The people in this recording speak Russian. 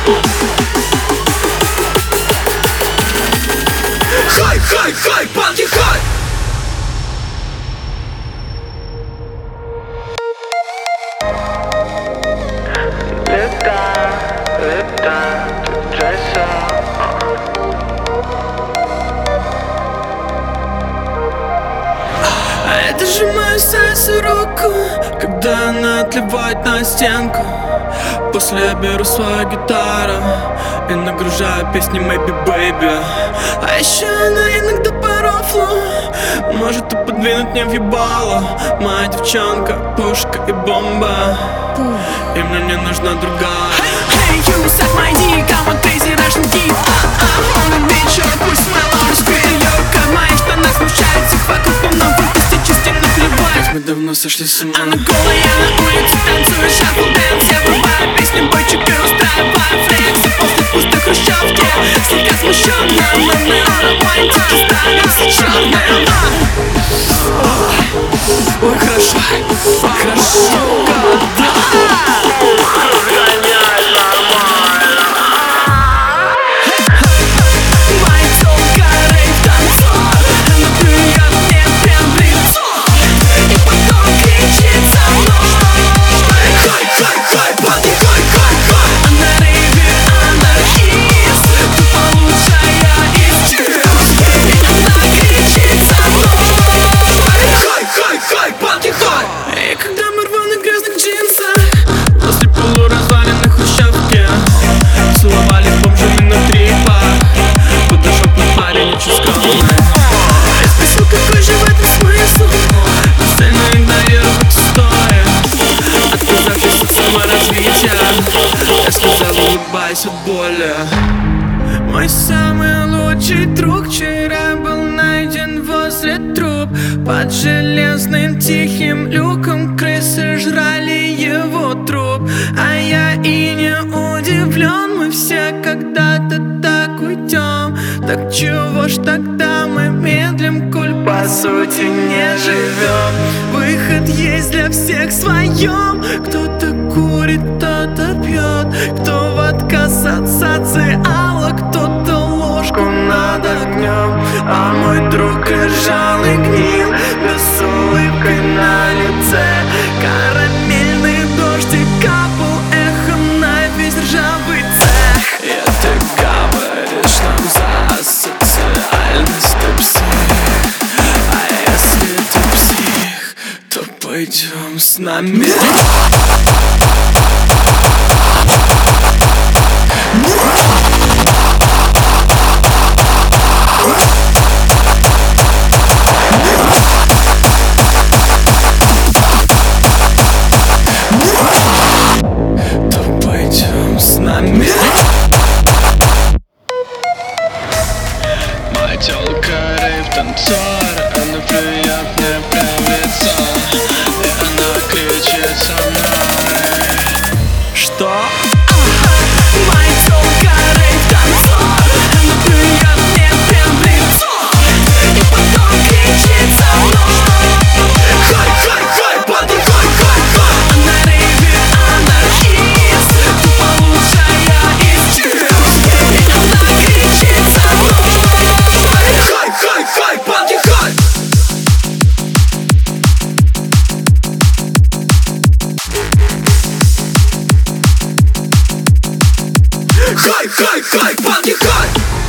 Хай, хай, хай, панки, хай! Лета, джайса. Это сжимаю сердце руку, когда она отливает на стенку. После я беру свою гитару и нагружаю песни Maybe Baby. А еще она иногда по рофлу может и подвинуть мне в ебало. Моя девчонка, пушка и бомба, и мне не нужна другая. Hey, you suck my dick, I'm a crazy Russian kid. On the beach, or пусть смело раскрыли лёгко. В моих штанах смущает всех вокруг, но выпусти части наплевать. Мы давно сошли с ума. Она голая на улице, танцует шафл дэнс. Я врубаю песни бойчик и устраиваю флекс. И после пустой хрущевки слегка смущённо, но неоропойте останется чёрным. Ой, хорошо, хорошо. И когда мы рваных грязных джинсах после полуразваленной хрущевки целовали бомжами на трипах, подошел к нам парень очень скромный. Я спросил, какой же в этом смысл, цельно игнорировать стоя, отказавшись от саморазвития. Я сказал, улыбаясь от боли: мой самый лучший друг вчера был найден возле труб. Под железным тихим люком крысы жрали его труп. А я и не удивлен, мы все когда-то так уйдем. Так чего ж тогда мы медлим, коль по сути не живем? Выход есть для всех в своем. Кто-то курит, кто-то пьет, кто в отказ от социала, кто-то ложку над огнем. А мой друг лежал и гнил без улыбки на лице. Карамельный дождик капал эхом на весь ржавый цех. И ты говоришь нам за социальность, ты псих. А если ты псих, то пойдем с нами. Моя тёлка рейв-танцор, она плюет мне прям в лицо, и она кричит со мной. Что? Моя тёлка рейв-танцор, она плюет мне прям в лицо, и потом кричит со мной. Хай, хай, хай, панки, хай, хай, хай! А на рейве анархист, тупо лучшая из чист, и она кричит со мной. Хай, хай, хай, панки, хай! Хай, хай, хай, панки, хай!